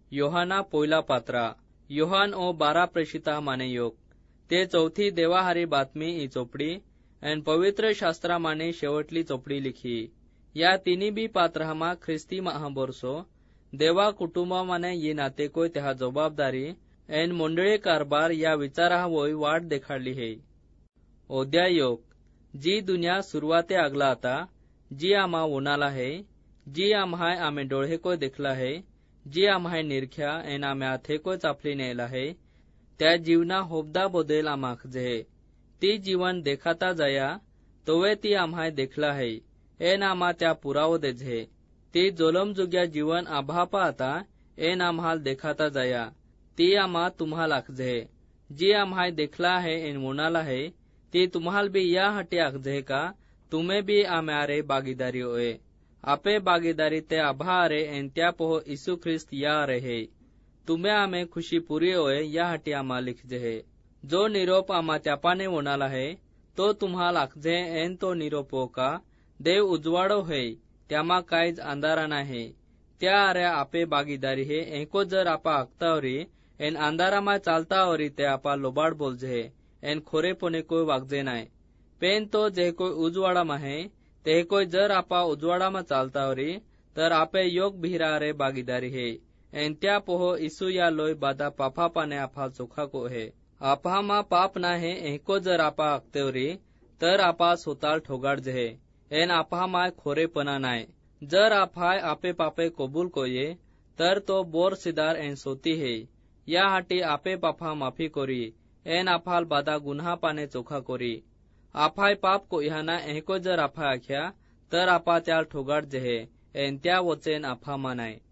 योहाना पोयला पात्रा योहान ओ 12 प्रेषिता माने योग ते चौथी देवाहारी बातमी ई चोपड़ी एन पवित्र शास्त्रा माने शेवटली चोपड़ी लिखी। या तिनी बी पात्रमा ख्रिस्ती महाबोरसो देवा कुटुंबा माने ये नाते कोई तेहा जबाबदारी एन मंडळी कारभार या विचारा वोय वाट देखाडली है। ओद्या योग जी दुनिया सुरुवाते आगला आता जी आमा उनाला है जी आम्हाय आमे डोळे को देखला है जी आम्हाय निरख्या एन आमे हाथे को चापली नेला है त्या जीवना होबदा बोदेल आमाख जे ती जीवन देखाता जाया तोवे ती आम्हाय देखला है एन आमा त्या पुरावो दे जे ती जोलम जुग्या जीवन आभा पाहता एन आम्हाल देखाता जाया ती आमा तुम्हाल आखजे जी आम्हाय देखला है एन मुनाला है ती तुम्हाल भी या हटे आखजे का तुम्हें भी आम्यारे भागीदारी होए आपे भागीदारी ते आभारे एन त्या पोह यीशु ख्रिस्त या रहे तुम्हें आमे खुशी पूरी होए या हटी आमा लिखजे है जो निरोप आमा त्यापाने होनाला है तो तुम्हाल आखजे एन तो निरोप हो का देव उजवाडो है त्यामा काहीच अंधारा नाही त्या आरे आपे भागीदारी है एको जर आपा आखतावरी एन अंधारामा चालतावरी ते आपा लोबाड बोलजे एन खोरेपणे कोई वागजे नाय पेन तो जे कोई उजवाडा माहे ते कोई जर आपा उजवाडा मा चालतावरी तर आपे योग भिरारे भागीदारी है एन त्या पोह यीशु या लोय बादा पापा पाने आपा चोखा को है आपा मा पाप ना है एको जर आपा आखतेवरी तर आपा सोताल ठोगाड जे एन आपा मा खोरेपणा नाय जर आपाय आपे पापे कबूल कोये तर तो बोर सिदार एन सोती है या हाटी आपे पापा माफी कोरी एन आपाल बादा गुन्हा पाने चोखा कोरी आपाय पाप को इहाना एको जर आपा आख्या तर आपा त्याल ठोगाड जे एन त्या वचेन आपा मानाय।